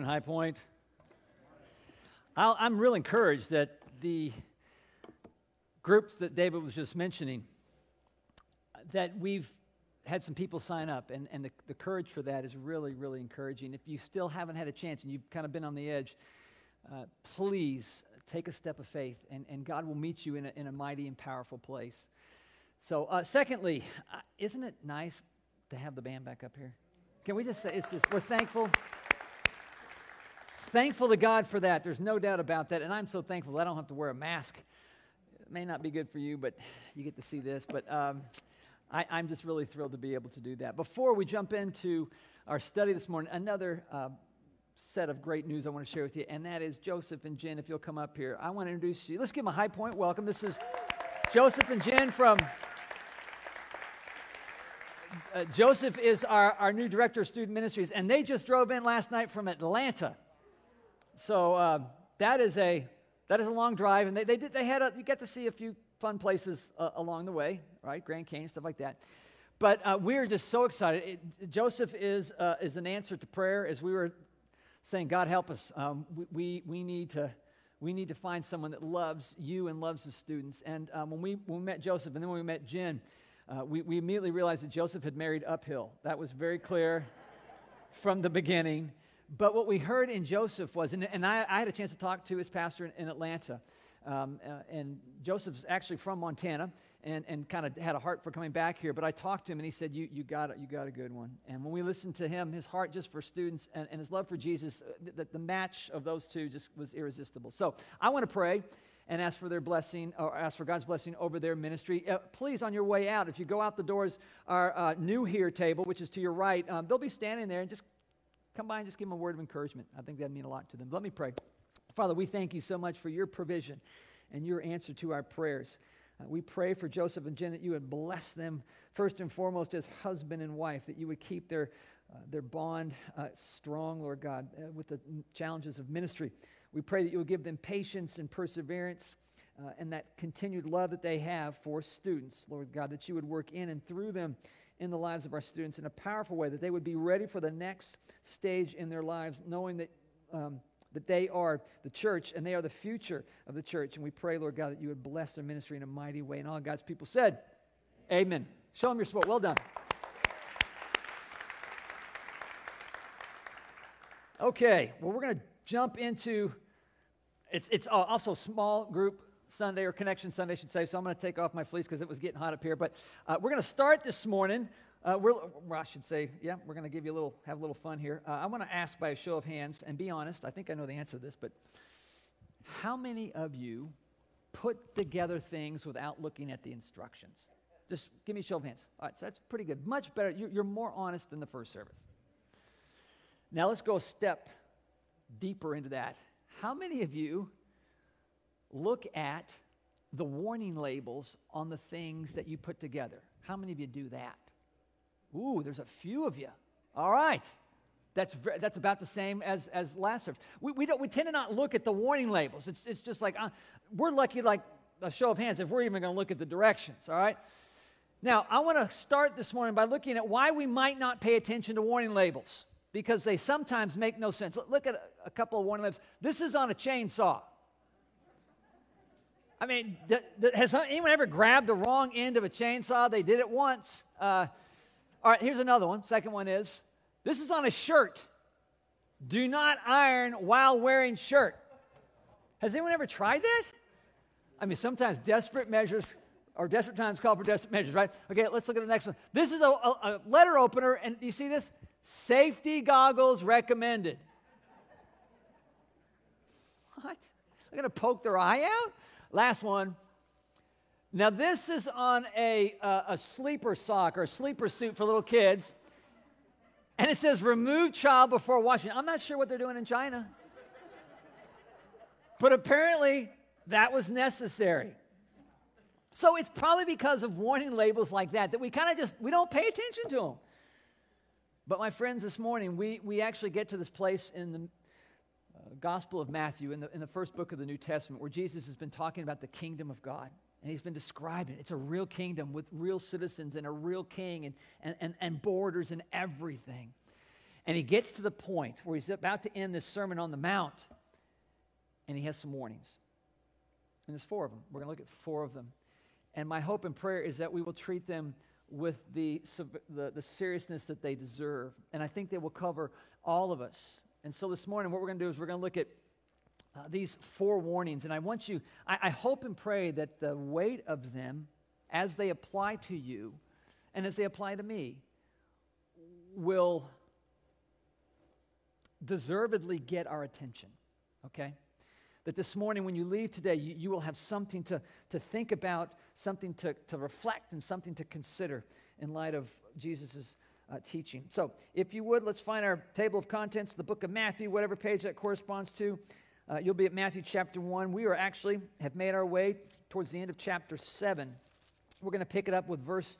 High Point. I'm real encouraged that the groups that David was just mentioning, that we've had some people sign up, and the courage for that is really, really encouraging. If you still haven't had a chance and you've kind of been on the edge, please take a step of faith, and God will meet you in a mighty and powerful place. So, secondly, isn't it nice to have the band back up here? Can we just say, we're thankful. Thankful to God for that. There's no doubt about that. And I'm so thankful that I don't have to wear a mask. It may not be good for you, but you get to see this. But I'm just really thrilled to be able to do that. Before we jump into our study this morning, another set of great news I want to share with you, and that is Joseph and Jen, if you'll come up here. I want to introduce you. Let's give them a High Point welcome. This is Joseph and Jen from... Joseph is our new director of student ministries, and they just drove in last night from Atlanta. So that is a long drive, and you get to see a few fun places along the way, right? Grand Canyon, stuff like that. But we're just so excited. Joseph is an answer to prayer. As we were saying, God help us. We need to find someone that loves you and loves the students. And when we met Joseph, and then when we met Jen, we immediately realized that Joseph had married uphill. That was very clear from the beginning. But what we heard in Joseph was, and I had a chance to talk to his pastor in Atlanta, and Joseph's actually from Montana, and kind of had a heart for coming back here. But I talked to him, and he said, "You got a good one." And when we listened to him, his heart just for students and his love for Jesus, the match of those two just was irresistible. So I want to pray and ask for their blessing, or ask for God's blessing over their ministry. Please, on your way out, if you go out the doors, our new here table, which is to your right, they'll be standing there, and just come by and just give them a word of encouragement. I think that'd mean a lot to them. Let me pray. Father, we thank you so much for your provision and your answer to our prayers. We pray for Joseph and Jen that you would bless them first and foremost as husband and wife, that you would keep their bond strong, Lord God, with the challenges of ministry. We pray that you would give them patience and perseverance and that continued love that they have for students, Lord God, that you would work in and through them in the lives of our students in a powerful way, that they would be ready for the next stage in their lives, knowing that that they are the church and they are the future of the church. And we pray, Lord God, that you would bless their ministry in a mighty way. And all God's people said, amen. Show them your support. Well done. Okay, well, we're going to jump into, it's also small group Sunday, or Connection Sunday, I should say, so I'm going to take off my fleece because it was getting hot up here. But we're going to start this morning. We're going to give you have a little fun here. I want to ask by a show of hands, and be honest, I think I know the answer to this, but how many of you put together things without looking at the instructions? Just give me a show of hands. All right, so that's pretty good. Much better. You're more honest than the first service. Now let's go a step deeper into that. How many of you look at the warning labels on the things that you put together? How many of you do that? Ooh, there's a few of you. All right. That's about the same as last service. We tend to not look at the warning labels. It's just like, we're lucky, like a show of hands, if we're even going to look at the directions, all right? Now, I want to start this morning by looking at why we might not pay attention to warning labels, because they sometimes make no sense. Look at a couple of warning labels. This is on a chainsaw. I mean, has anyone ever grabbed the wrong end of a chainsaw? They did it once. All right, here's another one. Second one is, this is on a shirt. Do not iron while wearing shirt. Has anyone ever tried that? I mean, sometimes desperate measures, or desperate times call for desperate measures, right? Okay, let's look at the next one. This is a letter opener, and do you see this? Safety goggles recommended. What? They're going to poke their eye out? Last one. Now, this is on a sleeper sock or a sleeper suit for little kids. And it says, remove child before washing. I'm not sure what they're doing in China. But apparently, that was necessary. So it's probably because of warning labels like that we kind of we don't pay attention to them. But my friends, this morning, we actually get to this place in the Gospel of Matthew, in the first book of the New Testament, where Jesus has been talking about the kingdom of God. And he's been describing it. It's a real kingdom with real citizens and a real king and borders and everything. And he gets to the point where he's about to end this Sermon on the Mount, and he has some warnings. And there's 4 of them. We're going to look at 4 of them. And my hope and prayer is that we will treat them with the seriousness that they deserve. And I think they will cover all of us. And so this morning, what we're going to do is we're going to look at these 4 warnings. And I want you, I hope and pray that the weight of them, as they apply to you and as they apply to me, will deservedly get our attention, okay? That this morning when you leave today, you will have something to think about, something to reflect, and something to consider in light of Jesus' teaching. So if you would, let's find our table of contents, the book of Matthew, whatever page that corresponds to. You'll be at Matthew chapter 1. We have made our way towards the end of chapter 7. We're going to pick it up with verse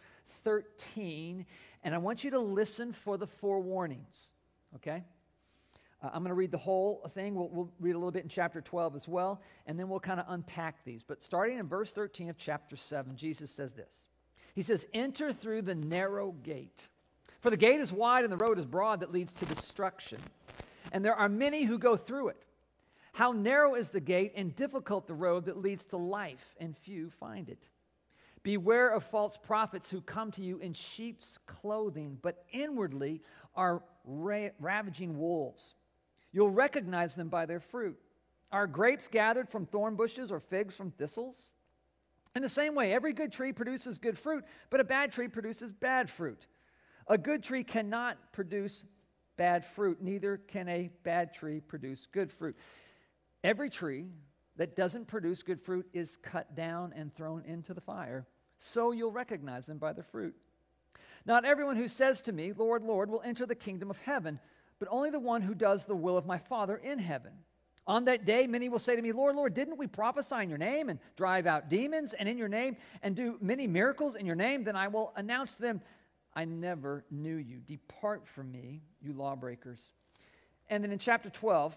13, and I want you to listen for the 4 warnings, okay? I'm going to read the whole thing. We'll read a little bit in chapter 12 as well, and then we'll kind of unpack these. But starting in verse 13 of chapter 7, Jesus says this. He says, "Enter through the narrow gate. For the gate is wide and the road is broad that leads to destruction. And there are many who go through it. How narrow is the gate and difficult the road that leads to life, and few find it. Beware of false prophets who come to you in sheep's clothing, but inwardly are ravaging wolves. You'll recognize them by their fruit. Are grapes gathered from thorn bushes or figs from thistles? In the same way, every good tree produces good fruit, but a bad tree produces bad fruit. A good tree cannot produce bad fruit, neither can a bad tree produce good fruit. Every tree that doesn't produce good fruit is cut down and thrown into the fire. So you'll recognize them by their fruit. Not everyone who says to me, 'Lord, Lord,' will enter the kingdom of heaven, but only the one who does the will of my Father in heaven. On that day, many will say to me, 'Lord, Lord, didn't we prophesy in your name and drive out demons and in your name and do many miracles in your name?' Then I will announce to them, 'I never knew you. Depart from me, you lawbreakers.'" And then in chapter 12,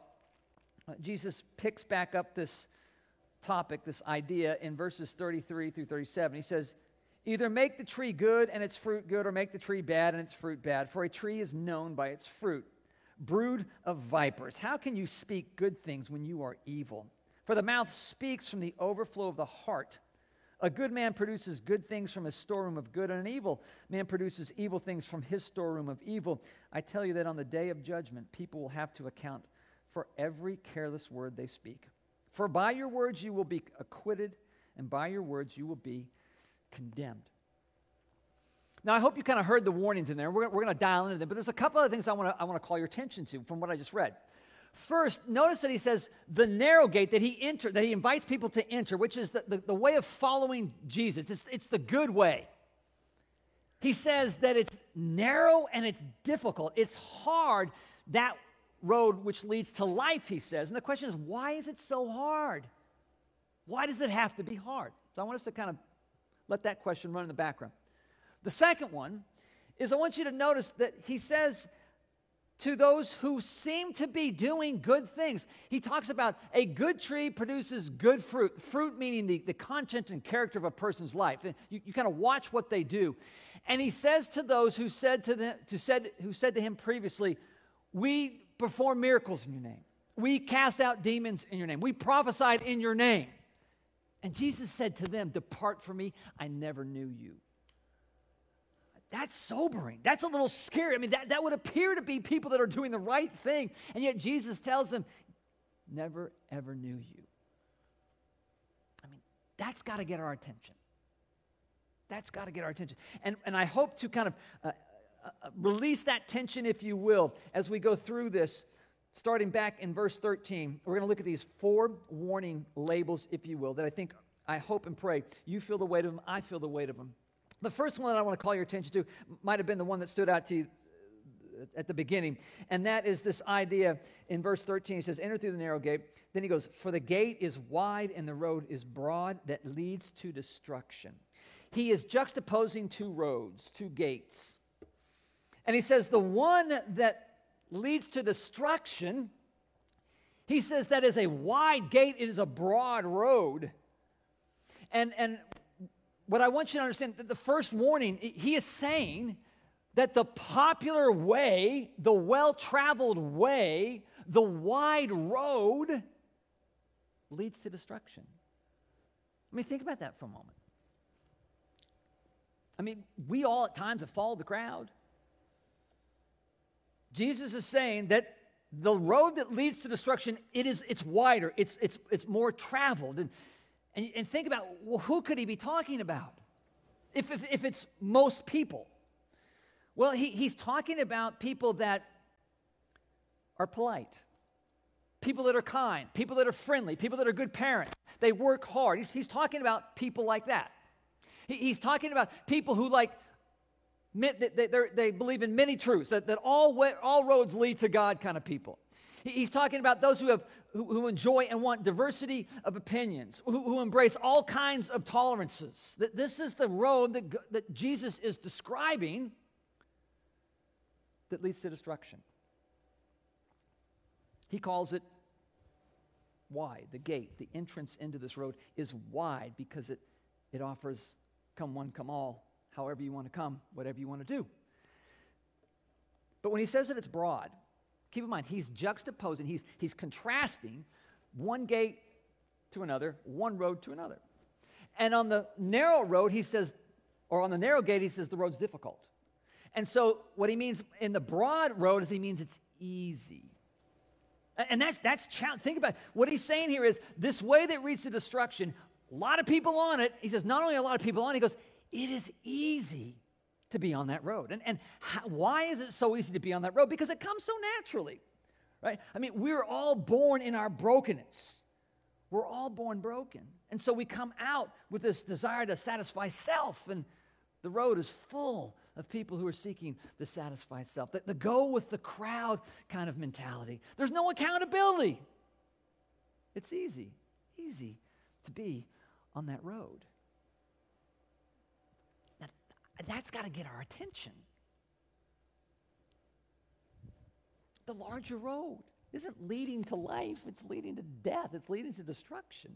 Jesus picks back up this topic, this idea in verses 33 through 37. He says, "Either make the tree good and its fruit good, or make the tree bad and its fruit bad. For a tree is known by its fruit. Brood of vipers, how can you speak good things when you are evil? For the mouth speaks from the overflow of the heart. A good man produces good things from his storeroom of good, and an evil man produces evil things from his storeroom of evil. I tell you that on the day of judgment, people will have to account for every careless word they speak. For by your words you will be acquitted, and by your words you will be condemned." Now, I hope you kind of heard the warnings in there. We're going to dial into them, but there's a couple other things I want to call your attention to from what I just read. First, notice that he says the narrow gate that he invites people to enter, which is the way of following Jesus. It's the good way. He says that it's narrow and it's difficult. It's hard, that road which leads to life, he says. And the question is, why is it so hard? Why does it have to be hard? So I want us to kind of let that question run in the background. The second one is I want you to notice that he says to those who seem to be doing good things. He talks about a good tree produces good fruit. Fruit meaning the content and character of a person's life. And you kind of watch what they do. And he says to those who said to him previously, "We perform miracles in your name. We cast out demons in your name. We prophesied in your name." And Jesus said to them, "Depart from me, I never knew you." That's sobering. That's a little scary. I mean, that would appear to be people that are doing the right thing. And yet Jesus tells them, "Never, ever knew you." I mean, that's got to get our attention. That's got to get our attention. And I hope to kind of release that tension, if you will, as we go through this, starting back in verse 13. We're going to look at these 4 warning labels, if you will, that I hope and pray you feel the weight of them, I feel the weight of them. The first one that I want to call your attention to might have been the one that stood out to you at the beginning, and that is this idea in verse 13. He says, "Enter through the narrow gate." Then he goes, "For the gate is wide and the road is broad that leads to destruction." He is juxtaposing 2 roads, 2 gates. And he says the one that leads to destruction, he says that is a wide gate, it is a broad road. And what I want you to understand, that the first warning, he is saying that the popular way, the well-traveled way, the wide road leads to destruction. I mean, think about that for a moment. I mean, we all at times have followed the crowd. Jesus is saying that the road that leads to destruction, it's wider, it's more traveled. And think about, well, who could he be talking about? If it's most people. Well, he's talking about people that are polite, people that are kind, people that are friendly, people that are good parents. They work hard. He's talking about people like that. He's talking about people who they believe in many truths, that all roads lead to God kind of people. He's talking about those who enjoy and want diversity of opinions, who embrace all kinds of tolerances. This is the road that Jesus is describing that leads to destruction. He calls it wide. The gate, the entrance into this road is wide because it offers come one, come all, however you want to come, whatever you want to do. But when he says that it's broad, keep in mind, he's juxtaposing, he's contrasting one gate to another, one road to another. And on the narrow road, he says, or on the narrow gate, he says the road's difficult. And so what he means in the broad road is he means it's easy. And that's challenge. Think about it. What he's saying here is this way that leads to destruction, a lot of people on it. He says not only a lot of people on it, he goes, it is easy to be on that road. And why is it so easy to be on that road? Because it comes so naturally, right? I mean, we're all born in our brokenness. We're all born broken. And so we come out with this desire to satisfy self, and the road is full of people who are seeking the satisfied self, the go with the crowd kind of mentality. There's no accountability. It's easy to be on that road. Now, that's got to get our attention. The larger road isn't leading to life, it's leading to death, it's leading to destruction.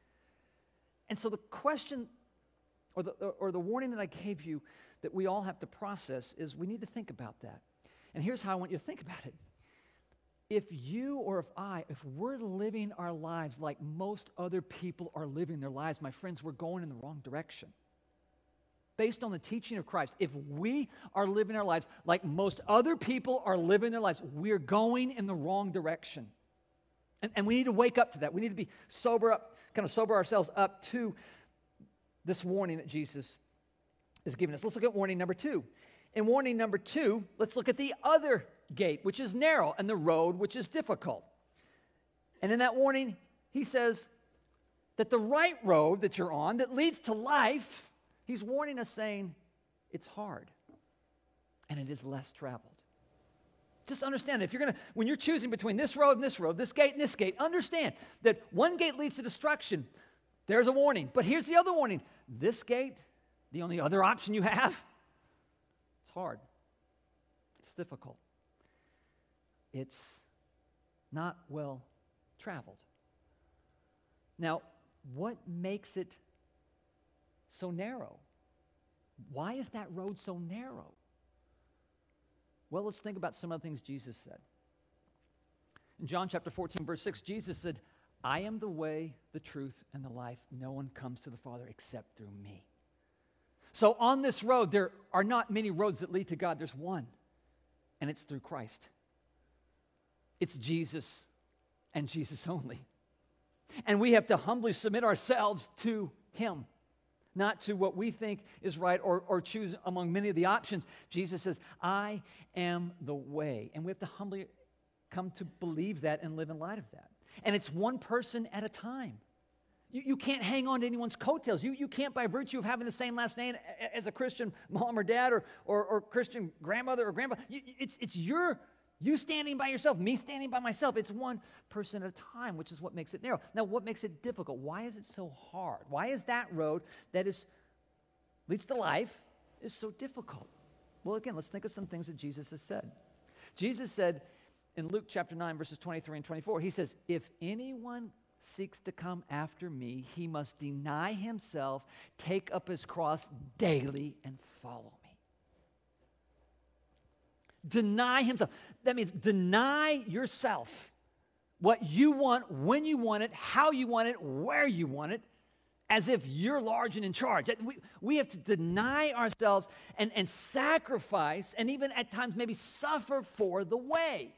And so the question or the warning that I gave you that we all have to process is we need to think about that. And here's how I want you to think about it. If you or if we're living our lives like most other people are living their lives, my friends, we're going in the wrong direction. Based on the teaching of Christ, if we are living our lives like most other people are living their lives, we're going in the wrong direction. And we need to wake up to that. We need to be sober ourselves up to this warning that Jesus is giving us. Let's look at warning number 2. In warning number 2, let's look at the other gate, which is narrow, and the road, which is difficult. And in that warning, he says that the right road that you're on, that leads to life, he's warning us saying, it's hard, and it is less traveled. Just understand, when you're choosing between this road and this road, this gate and this gate, understand that one gate leads to destruction. There's a warning. But here's the other warning. This gate, the only other option you have, it's hard. It's difficult. It's not well traveled. Now, what makes it so narrow? Why is that road so narrow? Well, let's think about some of the things Jesus said. In John chapter 14, verse 6, Jesus said, I am the way, the truth, and the life. No one comes to the Father except through me. So on this road, there are not many roads that lead to God. There's one, and it's through Christ. It's Jesus and Jesus only. And we have to humbly submit ourselves to him, not to what we think is right or choose among many of the options. Jesus says, I am the way. And we have to humbly come to believe that and live in light of that. And it's one person at a time. You can't hang on to anyone's coattails. You can't, by virtue of having the same last name as a Christian mom or dad or Christian grandmother or grandpa. It's you standing by yourself, me standing by myself. It's one person at a time, which is what makes it narrow. Now, what makes it difficult? Why is it so hard? Why is that road that leads to life is so difficult? Well, again, let's think of some things that Jesus has said. Jesus said in Luke chapter 9, verses 23 and 24, he says, if anyone seeks to come after me, he must deny himself, take up his cross daily, and follow me. Deny himself. That means deny yourself what you want, when you want it, how you want it, where you want it, as if you're large and in charge. We have to deny ourselves and sacrifice, and even at times maybe suffer for the way.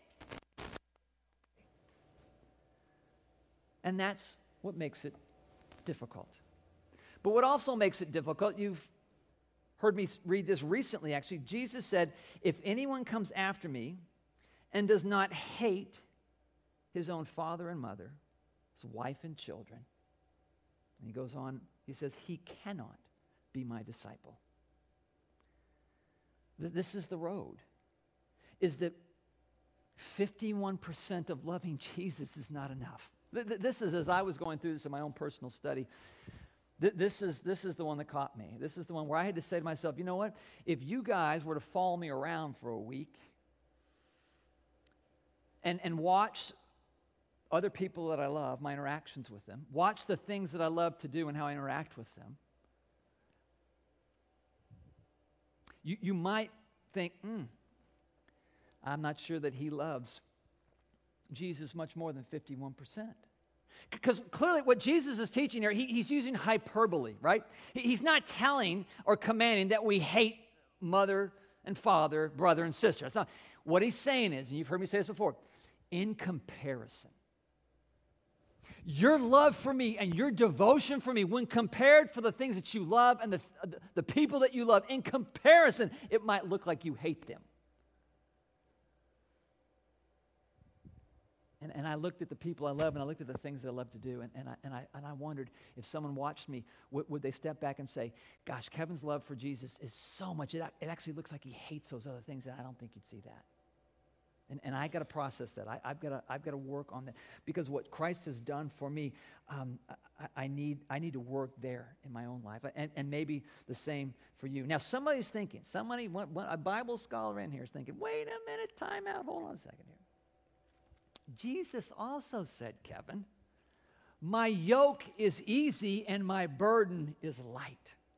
And that's what makes it difficult. But what also makes it difficult, you've heard me read this recently actually. Jesus said, if anyone comes after me and does not hate his own father and mother, his wife and children, and he goes on, he says, he cannot be my disciple. This is the road, is that 51% of loving Jesus is not enough. This is, as I was going through this in my own personal study, this is the one that caught me. This is the one where I had to say to myself, you know what? If you guys were to follow me around for a week and watch other people that I love, my interactions with them, watch the things that I love to do and how I interact with them, you might think, I'm not sure that he loves Jesus much more than 51%. Because clearly what Jesus is teaching here, he's using hyperbole, right? He's not telling or commanding that we hate mother and father, brother and sister. That's not. What he's saying is, and you've heard me say this before, in comparison, your love for me and your devotion for me, when compared for the things that you love and the people that you love, in comparison, it might look like you hate them. And I looked at the people I love, and I looked at the things that I love to do, and I wondered if someone watched me, would they step back and say, gosh, Kevin's love for Jesus is so much, it actually looks like he hates those other things, and I don't think you'd see that. And I got to process that. I've got to work on that, because what Christ has done for me, I need to work there in my own life, and maybe the same for you. Now, somebody's thinking, a Bible scholar in here is thinking, wait a minute, time out, hold on a second here. Jesus also said, Kevin, my yoke is easy and my burden is light.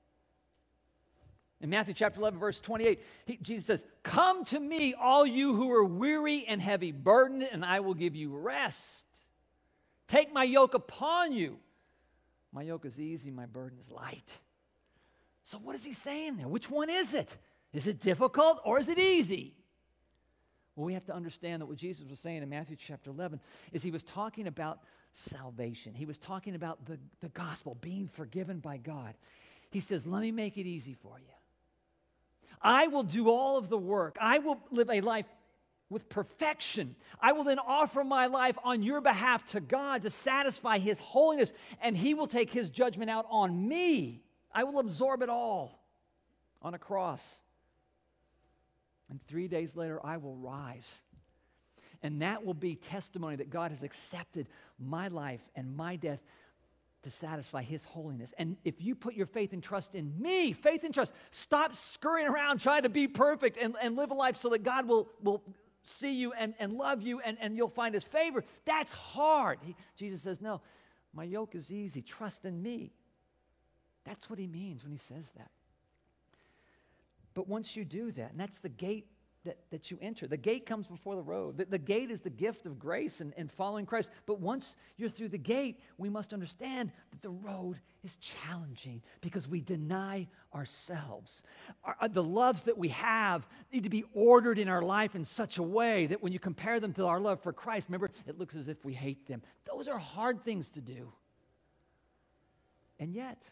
In Matthew chapter 11, verse 28, Jesus says, come to me, all you who are weary and heavy burdened, and I will give you rest. Take my yoke upon you. My yoke is easy, my burden is light. So what is he saying there? Which one is it? Is it difficult or is it easy? Well, we have to understand that what Jesus was saying in Matthew chapter 11 is he was talking about salvation. He was talking about the gospel, being forgiven by God. He says, let me make it easy for you. I will do all of the work. I will live a life with perfection. I will then offer my life on your behalf to God to satisfy his holiness, and he will take his judgment out on me. I will absorb it all on a cross. And 3 days later, I will rise. And that will be testimony that God has accepted my life and my death to satisfy his holiness. And if you put your faith and trust in me, faith and trust, stop scurrying around trying to be perfect and live a life so that God will see you and love you and you'll find his favor. That's hard. Jesus says, no, my yoke is easy. Trust in me. That's what he means when he says that. But once you do that, and that's the gate that you enter. The gate comes before the road. The gate is the gift of grace and following Christ. But once you're through the gate, we must understand that the road is challenging because we deny ourselves. The loves that we have need to be ordered in our life in such a way that when you compare them to our love for Christ, remember, it looks as if we hate them. Those are hard things to do. And yet,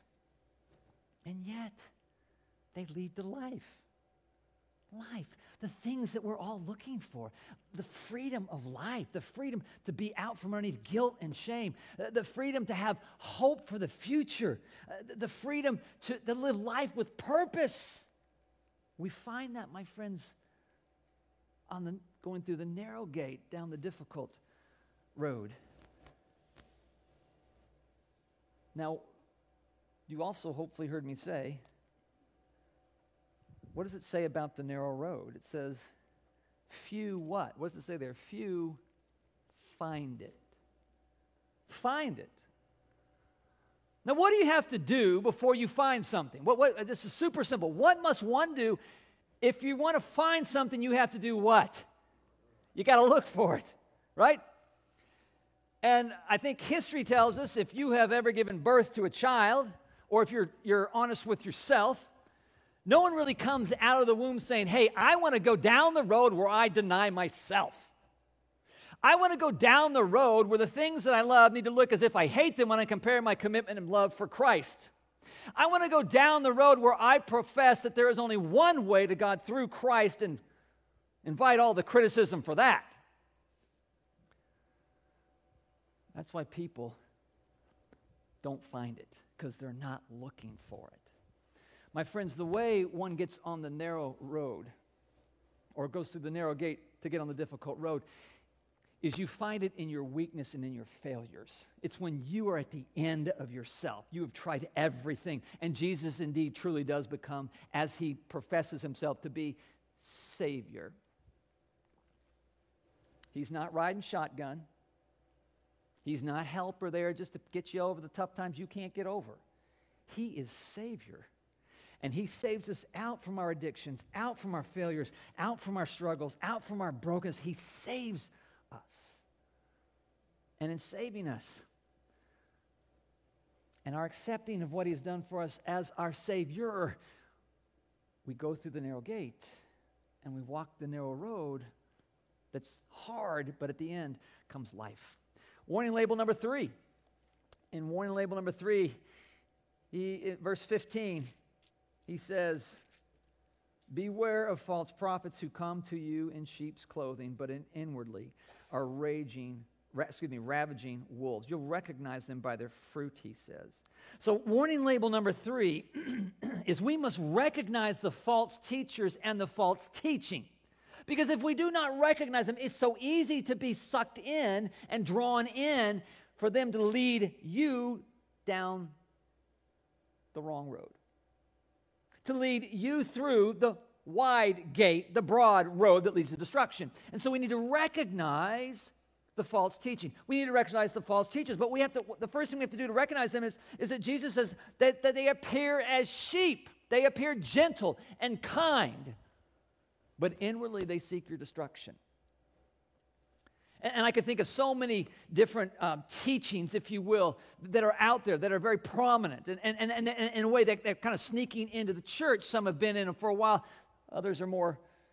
they lead to life. Life, the things that we're all looking for, the freedom of life, the freedom to be out from underneath guilt and shame, the freedom to have hope for the future, the freedom to live life with purpose. We find that, my friends, going through the narrow gate down the difficult road. Now, you also hopefully heard me say, what does it say about the narrow road? It says, few what? What does it say there? Few find it. Find it. Now, what do you have to do before you find something? This is super simple. What must one do If you want to find something, you have to do what? You got to look for it, right? And I think history tells us if you have ever given birth to a child, or if you're honest with yourself, no one really comes out of the womb saying, hey, I want to go down the road where I deny myself. I want to go down the road where the things that I love need to look as if I hate them when I compare my commitment and love for Christ. I want to go down the road where I profess that there is only one way to God through Christ and invite all the criticism for that. That's why people don't find it, because they're not looking for it. My friends, the way one gets on the narrow road or goes through the narrow gate to get on the difficult road is you find it in your weakness and in your failures. It's when you are at the end of yourself. You have tried everything. And Jesus indeed truly does become, as he professes himself to be, Savior. He's not riding shotgun. He's not helper there just to get you over the tough times you can't get over. He is Savior. And he saves us out from our addictions, out from our failures, out from our struggles, out from our brokenness. He saves us. And in saving us and our accepting of what he's done for us as our Savior, we go through the narrow gate and we walk the narrow road that's hard, but at the end comes life. Warning label number 3. In warning label number 3, verse 15, he says, beware of false prophets who come to you in sheep's clothing, but inwardly are ravaging wolves. You'll recognize them by their fruit, he says. So warning label number 3 is we must recognize the false teachers and the false teaching. Because if we do not recognize them, it's so easy to be sucked in and drawn in for them to lead you down the wrong road. To lead you through the wide gate, the broad road that leads to destruction. And so we need to recognize the false teaching. We need to recognize the false teachers, but the first thing we have to do to recognize them is that Jesus says that they appear as sheep. They appear gentle and kind, but inwardly they seek your destruction. And I can think of so many different teachings, if you will, that are out there that are very prominent. And in a way, they're kind of sneaking into the church. Some have been in them for a while. Others are more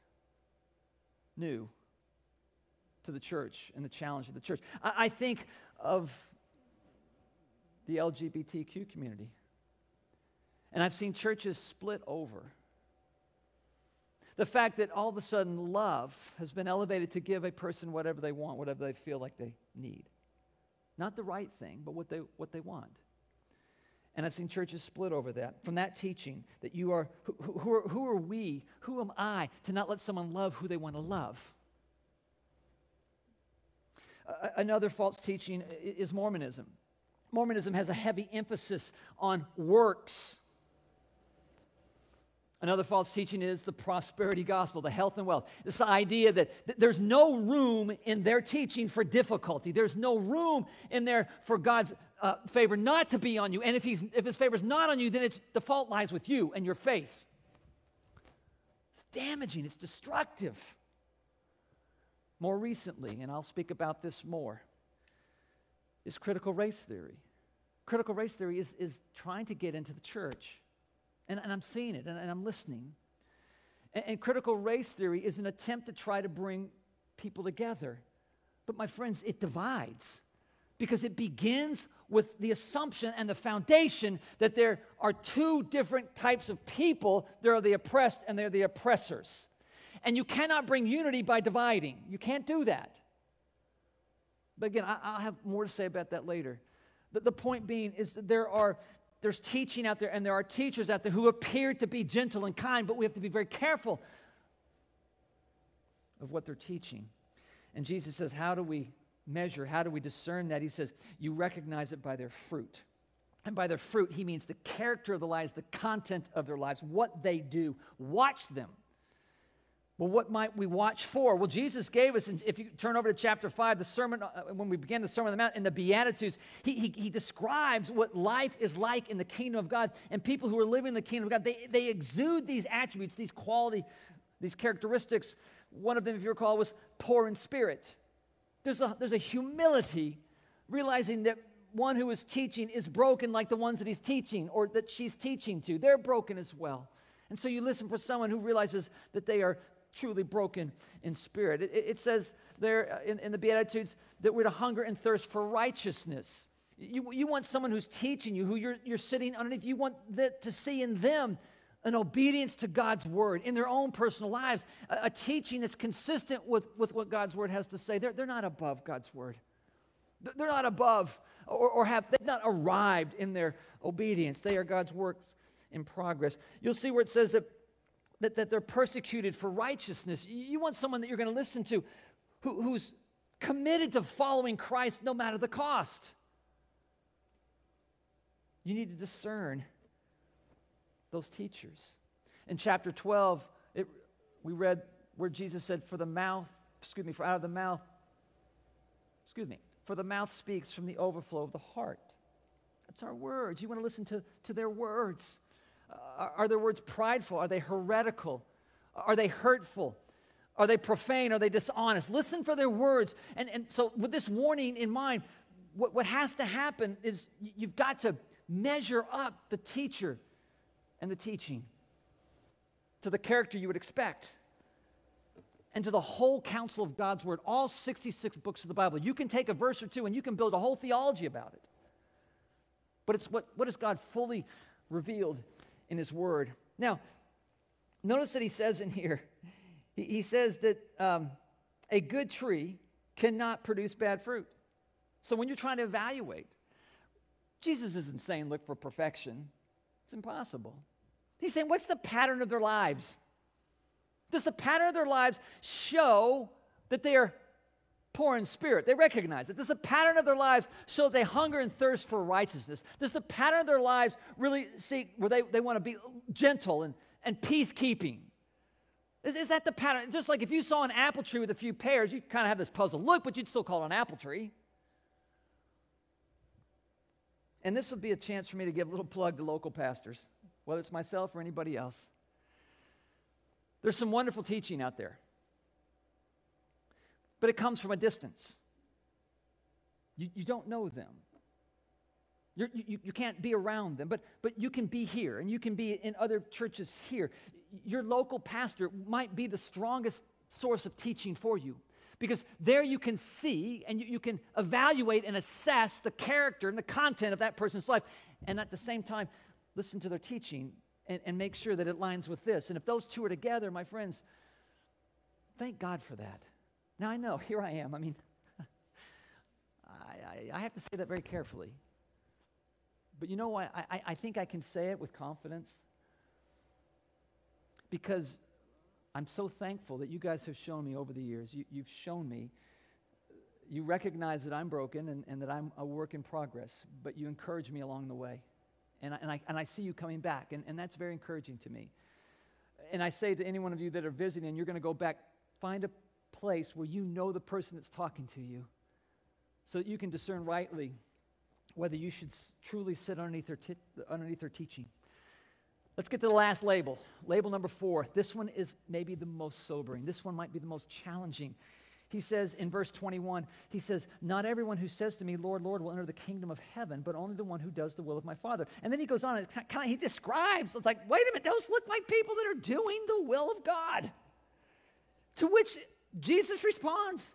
new to the church and the challenge of the church. I think of the LGBTQ community. And I've seen churches split over. The fact that all of a sudden love has been elevated to give a person whatever they want, whatever they feel like they need. Not the right thing, but what they want. And I've seen churches split over that. From that teaching that you are, who are we, who am I to not let someone love who they want to love? Another false teaching is Mormonism. Mormonism has a heavy emphasis on works. Another false teaching is the prosperity gospel, the health and wealth. This idea that there's no room in their teaching for difficulty. There's no room in there for God's favor not to be on you. And if his favor is not on you, then the fault lies with you and your faith. It's damaging. It's destructive. More recently, and I'll speak about this more, is critical race theory. Critical race theory is trying to get into the church. And I'm seeing it, and I'm listening. And critical race theory is an attempt to try to bring people together. But my friends, it divides. Because it begins with the assumption and the foundation that there are two different types of people. There are the oppressed and there are the oppressors. And you cannot bring unity by dividing. You can't do that. But again, I'll have more to say about that later. The point being is that there's teaching out there, and there are teachers out there who appear to be gentle and kind, but we have to be very careful of what they're teaching. And Jesus says, how do we measure, how do we discern that? He says, you recognize it by their fruit. And by their fruit, he means the character of the lives, the content of their lives, what they do. Watch them. Well, what might we watch for? Well, Jesus gave us, and if you turn over to chapter 5, the sermon, when we began the Sermon on the Mount, in the Beatitudes, he describes what life is like in the kingdom of God. And people who are living in the kingdom of God, they exude these attributes, these quality These characteristics, one of them, if you recall, was poor in spirit. There's a humility, realizing that one who is teaching is broken like the ones that he's teaching or that she's teaching to. They're broken as well. And so you listen for someone who realizes that they are truly broken in spirit. It says there in the Beatitudes that we're to hunger and thirst for righteousness. You want someone who's teaching you, who you're sitting underneath. You want to see in them an obedience to God's word in their own personal lives, a teaching that's consistent with what God's word has to say. They're not above God's word. They're not above they've not arrived in their obedience. They are God's works in progress. You'll see where it says that they're persecuted for righteousness. You want someone that you're going to listen to who's committed to following Christ no matter the cost. You need to discern those teachers. In chapter 12, we read where Jesus said, for the mouth speaks from the overflow of the heart. That's our words. You want to listen to their words. Are their words prideful? Are they heretical? Are they hurtful? Are they profane? Are they dishonest? Listen for their words. And so with this warning in mind, what has to happen is you've got to measure up the teacher and the teaching to the character you would expect and to the whole counsel of God's word, all 66 books of the Bible. You can take a verse or two and you can build a whole theology about it. But it's what is God fully revealed in his word. Now, notice that he says in here, he says that a good tree cannot produce bad fruit. So when you're trying to evaluate, Jesus isn't saying look for perfection. It's impossible. He's saying, what's the pattern of their lives? Does the pattern of their lives show that they are poor in spirit? They recognize it. Does the pattern of their lives show that they hunger and thirst for righteousness? Does the pattern of their lives really seek where they want to be gentle and peacekeeping? Is that the pattern? Just like if you saw an apple tree with a few pears, you'd kind of have this puzzled look, but you'd still call it an apple tree. And this will be a chance for me to give a little plug to local pastors, whether it's myself or anybody else. There's some wonderful teaching out there, but it comes from a distance. You don't know them. You can't be around them, but you can be here, and you can be in other churches here. Your local pastor might be the strongest source of teaching for you, because there you can see and you can evaluate and assess the character and the content of that person's life, and at the same time, listen to their teaching and make sure that it lines with this. And if those two are together, my friends, thank God for that. Now I know, here I am. I mean, I have to say that very carefully. But you know why? I think I can say it with confidence, because I'm so thankful that you guys have shown me over the years. You've shown me, you recognize that I'm broken and that I'm a work in progress, but you encourage me along the way. And I see you coming back, and that's very encouraging to me. And I say to any one of you that are visiting, and you're going to go back, find a place where you know the person that's talking to you, so that you can discern rightly whether you should truly sit underneath their teaching. Let's get to the last label. Label number 4. This one is maybe the most sobering. This one might be the most challenging. He says in verse 21, he says, not everyone who says to me, Lord, Lord, will enter the kingdom of heaven, but only the one who does the will of my Father. And then he goes on, and he describes, it's like, wait a minute, those look like people that are doing the will of God. To which Jesus responds,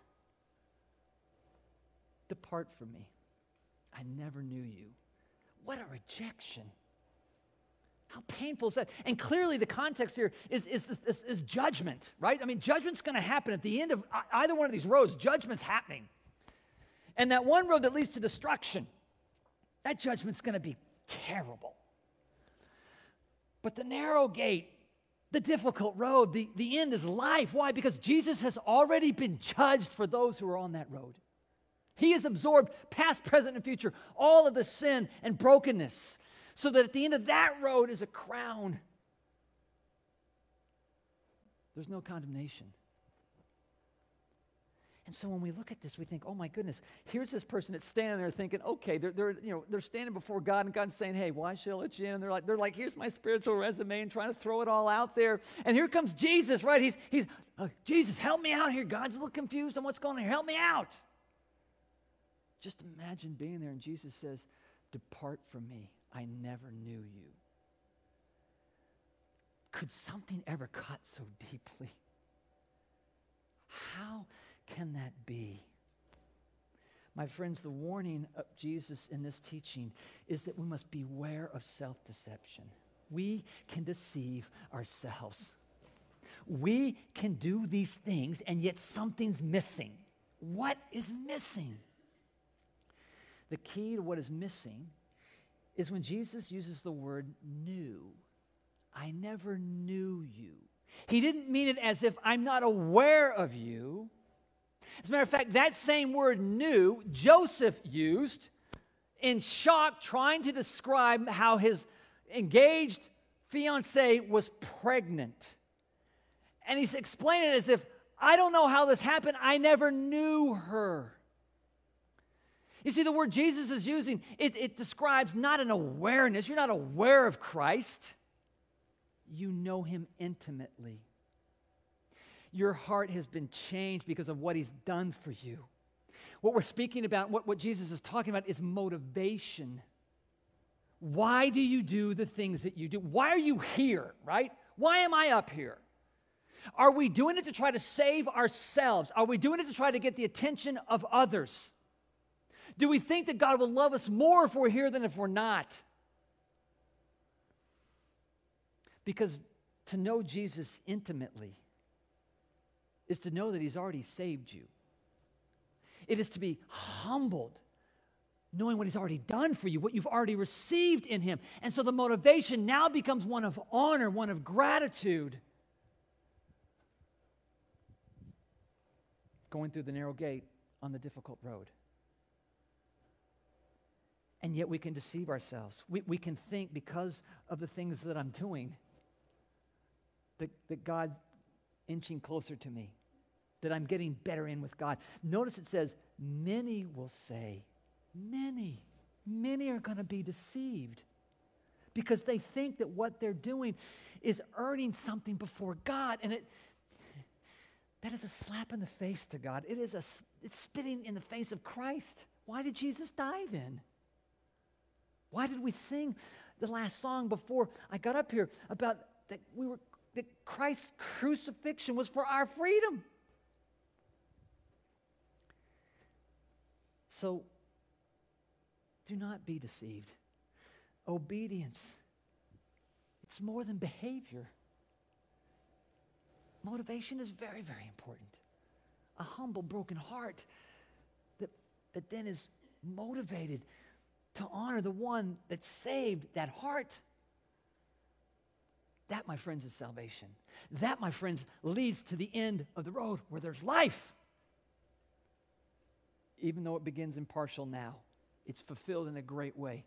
depart from me. I never knew you. What a rejection. How painful is that? And clearly the context here is judgment, right? I mean, judgment's going to happen at the end of either one of these roads. Judgment's happening. And that one road that leads to destruction, that judgment's going to be terrible. But the narrow gate, the difficult road, the end is life. Why? Because Jesus has already been judged for those who are on that road. He has absorbed past, present, and future, all of the sin and brokenness, so that at the end of that road is a crown. There's no condemnation. And so when we look at this, we think, oh my goodness, here's this person that's standing there thinking, okay, they're standing before God, and God's saying, hey, why should I let you in? And they're like, here's my spiritual resume, and trying to throw it all out there. And here comes Jesus, right? He's Jesus, help me out here. God's a little confused on what's going on here. Help me out. Just imagine being there, and Jesus says, depart from me. I never knew you. Could something ever cut so deeply? How can that be? My friends, the warning of Jesus in this teaching is that we must beware of self-deception. We can deceive ourselves. We can do these things, and yet something's missing. What is missing? The key to what is missing is when Jesus uses the word new. I never knew you. He didn't mean it as if I'm not aware of you. As a matter of fact, that same word new, Joseph used in shock, trying to describe how his engaged fiancée was pregnant. And he's explaining it as if, I don't know how this happened. I never knew her. You see, the word Jesus is using, it describes not an awareness. You're not aware of Christ. You know him intimately. Your heart has been changed because of what he's done for you. What we're speaking about, what Jesus is talking about is motivation. Why do you do the things that you do? Why are you here, right? Why am I up here? Are we doing it to try to save ourselves? Are we doing it to try to get the attention of others? Do we think that God will love us more if we're here than if we're not? Because to know Jesus intimately is to know that he's already saved you. It is to be humbled, knowing what he's already done for you, what you've already received in him. And so the motivation now becomes one of honor, one of gratitude. Going through the narrow gate on the difficult road. And yet we can deceive ourselves. We can think because of the things that I'm doing that God's inching closer to me, that I'm getting better in with God. Notice it says, many will say, many are going to be deceived because they think that what they're doing is earning something before God. And that is a slap in the face to God. It's spitting in the face of Christ. Why did Jesus die then? Why did we sing the last song before I got up here about that Christ's crucifixion was for our freedom? So do not be deceived. Obedience, it's more than behavior. Motivation is very, very important. A humble, broken heart that then is motivated to honor the one that saved that heart. That, my friends, is salvation. That, my friends, leads to the end of the road where there's life. Even though it begins impartial now, it's fulfilled in a great way.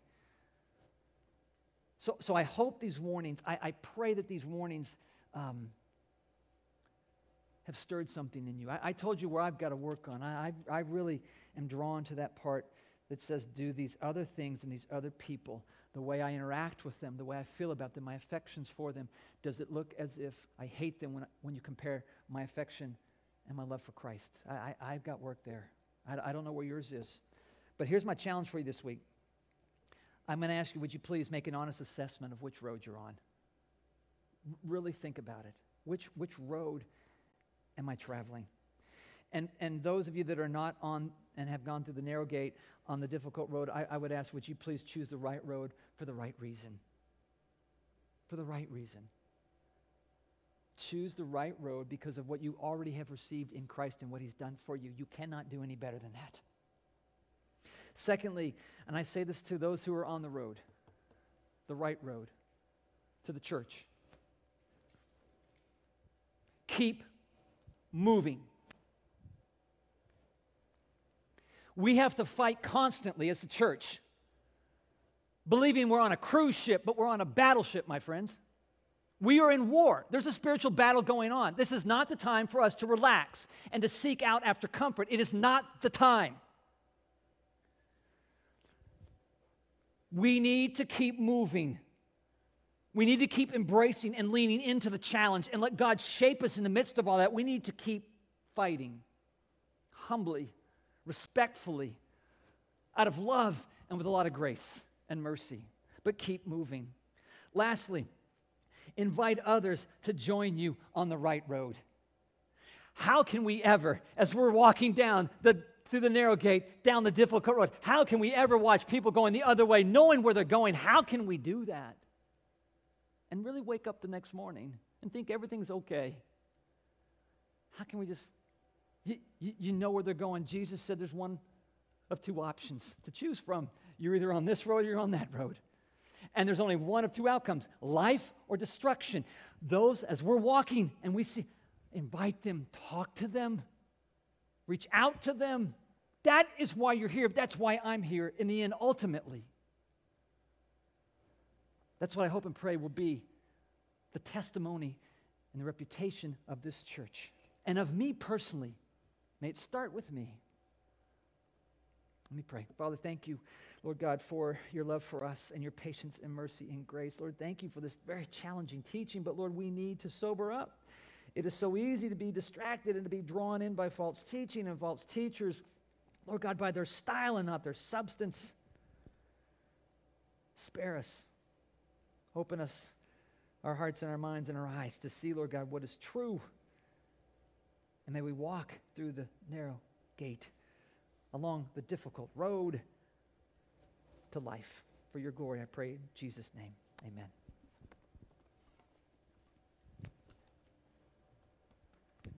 So I hope these warnings, I pray that these warnings have stirred something in you. I told you where I've got to work on. I really am drawn to that part that says do these other things and these other people, the way I interact with them, the way I feel about them, my affections for them. Does it look as if I hate them when you compare my affection and my love for Christ? I've got work there. I don't know where yours is. But here's my challenge for you this week. I'm going to ask you, would you please make an honest assessment of which road you're on? Really think about it. Which road am I traveling? And those of you that are not on and have gone through the narrow gate on the difficult road, I would ask, would you please choose the right road for the right reason? For the right reason. Choose the right road because of what you already have received in Christ and what he's done for you. You cannot do any better than that. Secondly, and I say this to those who are on the road, the right road, to the church. Keep moving. We have to fight constantly as the church, believing we're on a cruise ship, but we're on a battleship, my friends. We are in war. There's a spiritual battle going on. This is not the time for us to relax and to seek out after comfort. It is not the time. We need to keep moving. We need to keep embracing and leaning into the challenge and let God shape us in the midst of all that. We need to keep fighting humbly, respectfully, out of love and with a lot of grace and mercy. But keep moving. Lastly, invite others to join you on the right road. How can we ever, as we're walking down through the narrow gate, down the difficult road, how can we ever watch people going the other way, knowing where they're going? How can we do that? And really wake up the next morning and think everything's okay? How can we just, you know where they're going. Jesus said there's one of two options to choose from. You're either on this road or you're on that road. And there's only one of two outcomes, life or destruction. Those, as we're walking and we see, invite them, talk to them, reach out to them. That is why you're here. That's why I'm here in the end, ultimately. That's what I hope and pray will be the testimony and the reputation of this church and of me personally. May it start with me. Let me pray. Father, thank you, Lord God, for your love for us and your patience and mercy and grace. Lord, thank you for this very challenging teaching, but Lord, we need to sober up. It is so easy to be distracted and to be drawn in by false teaching and false teachers, Lord God, by their style and not their substance. Spare us. Open us, our hearts and our minds and our eyes to see, Lord God, what is true. And may we walk through the narrow gate, along the difficult road to life. For your glory, I pray in Jesus' name. Amen.